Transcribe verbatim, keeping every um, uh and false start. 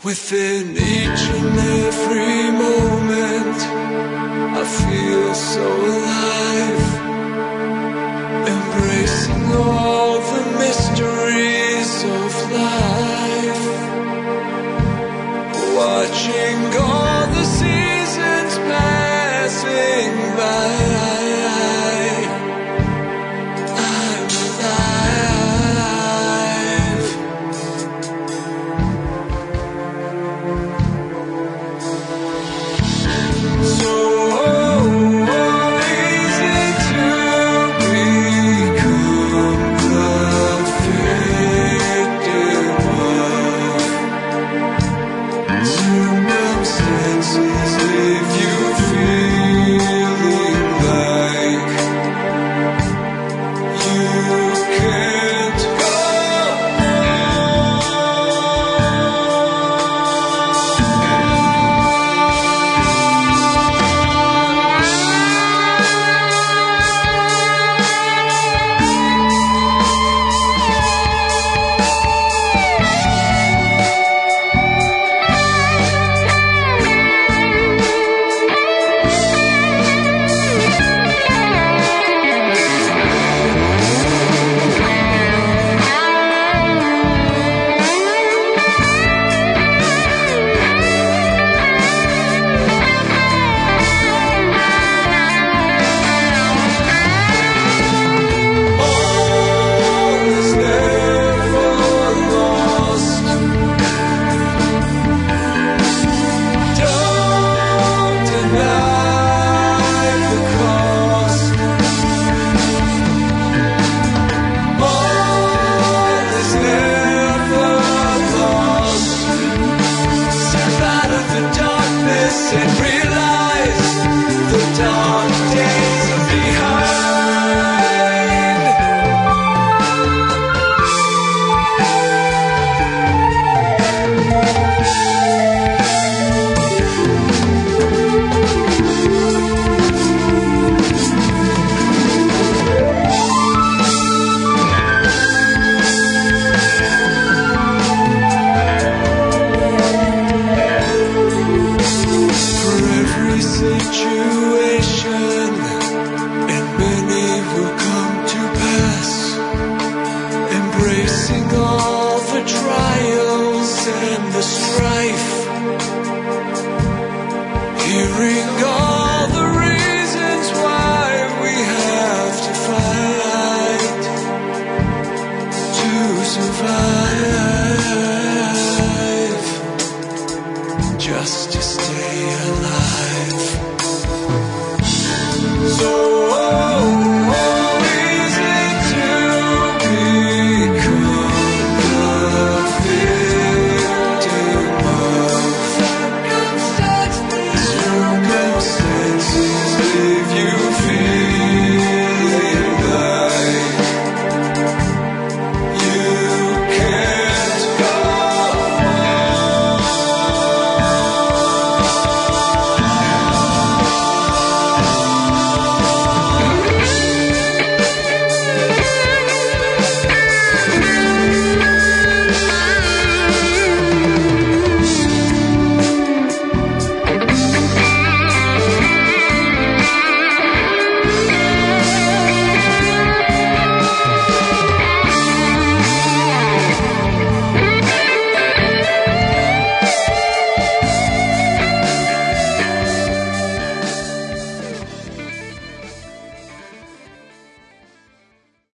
Within each and every moment, I feel so alive, embracing all the mysteries of life, watching all the seasons passing by. I'm alive. So easy to become the victim of circumstances. Leave you feeling like you can't go and realize the dark days are behind. For every situation, and many will come to pass, embracing all the trials and the strife, hearing all the reasons why we have to fight to survive, just to stay alive. So